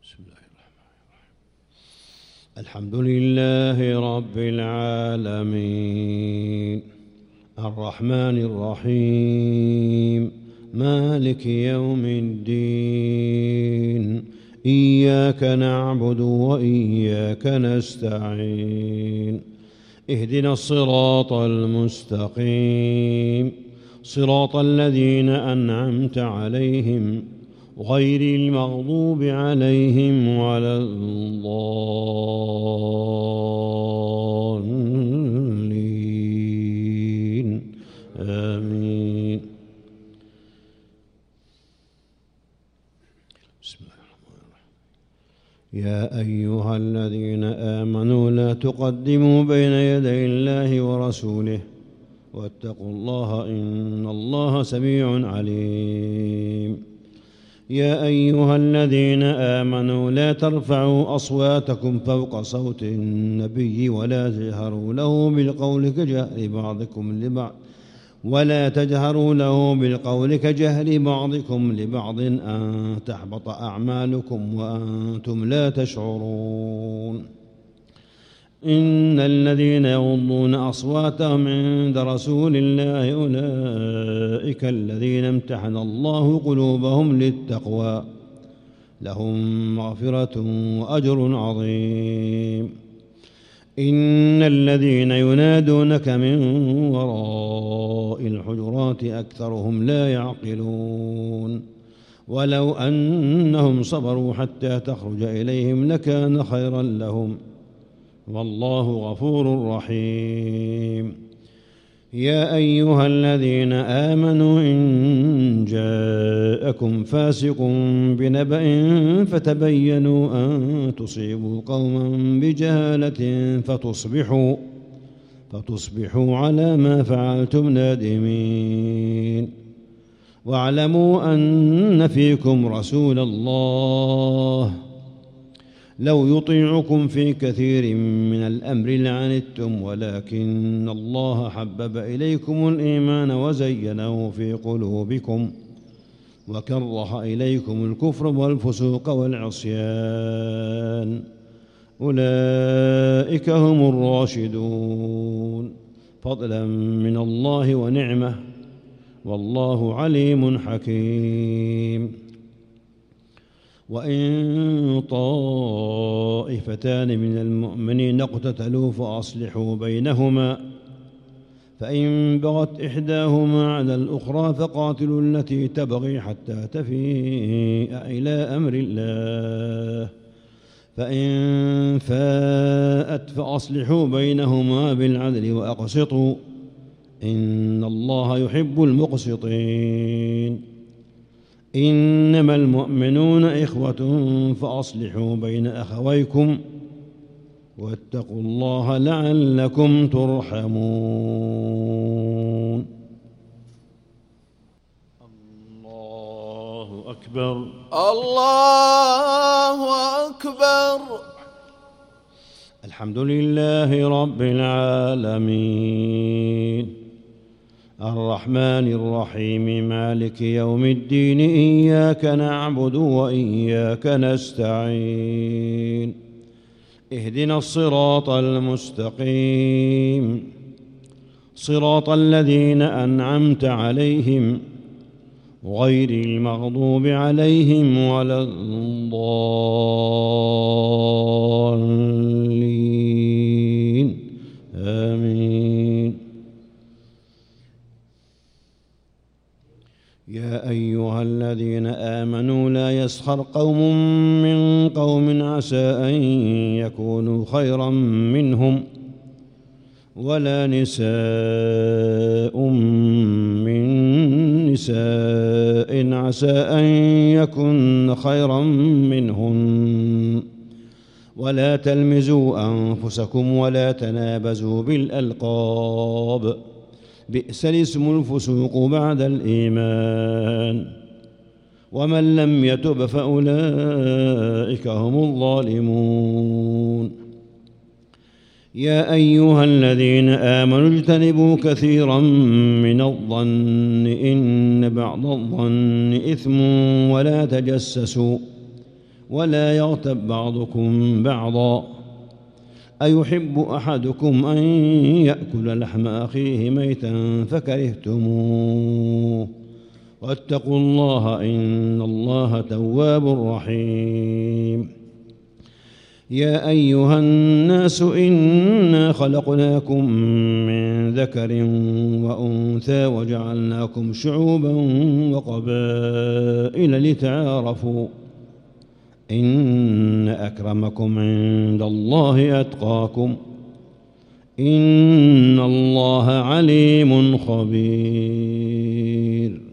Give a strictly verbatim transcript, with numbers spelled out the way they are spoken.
بسم الله الرحمن الرحيم. الحمد لله رب العالمين الرحمن الرحيم مالك يوم الدين إياك نعبد وإياك نستعين اهدنا الصراط المستقيم صراط الذين أنعمت عليهم غير المغضوب عليهم ولا الضالين آمين. بسم الله الرحمن الرحيم. يا أيها الذين آمنوا لا تقدموا بين يدي الله ورسوله واتقوا الله إن الله سميع عليم. يا أيها الذين آمنوا لا ترفعوا أصواتكم فوق صوت النبي ولا تجهروا له بالقول كجهر بعضكم لبعض ولا تجهروا له بالقول كجهر بعضكم لبعض أن تحبط أعمالكم وأنتم لا تشعرون. إن الذين يغضون أصواتهم عند رسول الله أولئك الذين امتحن الله قلوبهم للتقوى لهم مغفرة وأجر عظيم. إن الذين ينادونك من وراء الحجرات أكثرهم لا يعقلون ولو أنهم صبروا حتى تخرج إليهم لكان خيرا لهم والله غفور رحيم. يا أيها الذين آمنوا إن جاءكم فاسق بنبأ فتبينوا أن تصيبوا قوما بجهالة فتصبحوا فتصبحوا على ما فعلتم نادمين. واعلموا أن فيكم رسول الله لو يطيعكم في كثير من الأمر لعنتم ولكن الله حبب إليكم الإيمان وزينه في قلوبكم وكره إليكم الكفر والفسوق والعصيان أولئك هم الراشدون فضلا من الله ونعمة والله عليم حكيم. وإن طائفتان من المؤمنين اقتتلوا فأصلحوا بينهما فإن بغت إحداهما على الأخرى فقاتلوا التي تبغي حتى تفيء إلى أمر الله فإن فاءت فأصلحوا بينهما بالعدل وأقسطوا إن الله يحب المقسطين. إنما المؤمنون إخوة فأصلحوا بين أخويكم واتقوا الله لعلكم ترحمون. الله أكبر الله أكبر. الحمد لله رب العالمين الرحمن الرحيم مالك يوم الدين إياك نعبد وإياك نستعين اهدنا الصراط المستقيم صراط الذين أنعمت عليهم غير المغضوب عليهم ولا الضالين آمين. يا أيها الذين آمنوا لا يسخر قوم من قوم عسى أن يكونوا خيرا منهم ولا نساء من نساء عسى أن يكن خيرا منهن ولا تلمزوا أنفسكم ولا تنابزوا بالألقاب بئس الاسم الفسوق بعد الإيمان ومن لم يتب فأولئك هم الظالمون. يا أيها الذين آمنوا اجتنبوا كثيرا من الظن إن بعض الظن إثم ولا تجسسوا ولا يغتب بعضكم بعضا أيحب أحدكم أن يأكل لحم أخيه ميتا فكرهتموه واتقوا الله إن الله تواب رحيم يا أيها الناس إنا خلقناكم من ذكر وأنثى وجعلناكم شعوبا وقبائل لتعارفوا إن أكرمكم عند الله أتقاكم إن الله عليم خبير